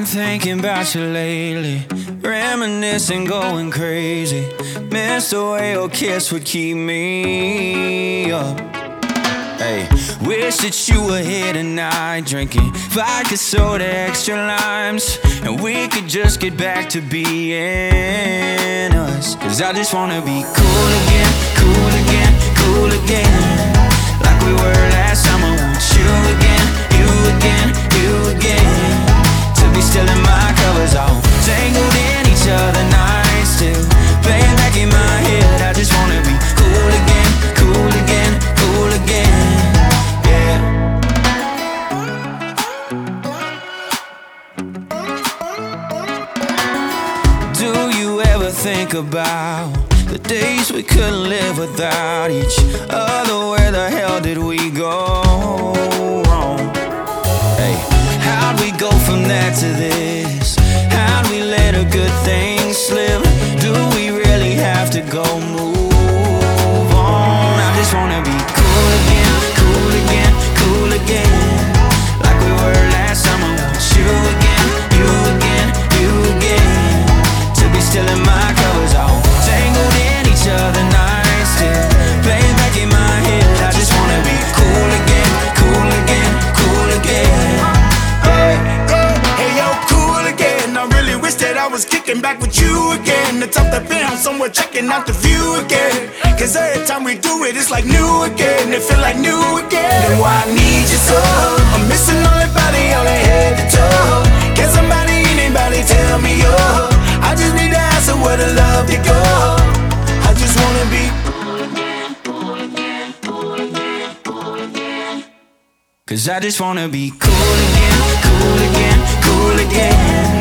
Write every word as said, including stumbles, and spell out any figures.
thinking about you lately, reminiscing, going crazy. Miss the way your kiss would keep me up. Hey, wish that you were here tonight, drinking vodka soda, extra limes, and we could just get back to being us. Cause I just wanna be cool again, cool again, cool again, like we were last summer. Want you again, you again, you again, to be still in my covers, all tangled in each other nights, still playing back in my head. I just wanna be cool again, cool again, cool again, yeah. Do you ever think about the days we couldn't live without each other? Where the hell did we go wrong? Hey, how'd we go from that to this? How'd we let a good thing slip? Do we really have to go move on? I just wanna be cool again, cool again, cool again, like we were last summer. Want you again, you again, you again, to be still in my covers, all tangled in each other nights, still playing back in my head. I just wanna be cool again, cool again, cool again, yeah. Hey yo, cool again. I really wish that I was kicking back with you again. The top the band somewhere checking out the view again. Cause every time we do it, it's like new again. It feel like new again. And why I need you so? I'm missing all that body, all that head to toe. Can somebody, anybody tell me yo? I just need to ask her where the love to go. I just wanna be cool again, cool again, cool again, cool again. Cause I just wanna be cool again, cool again, cool again,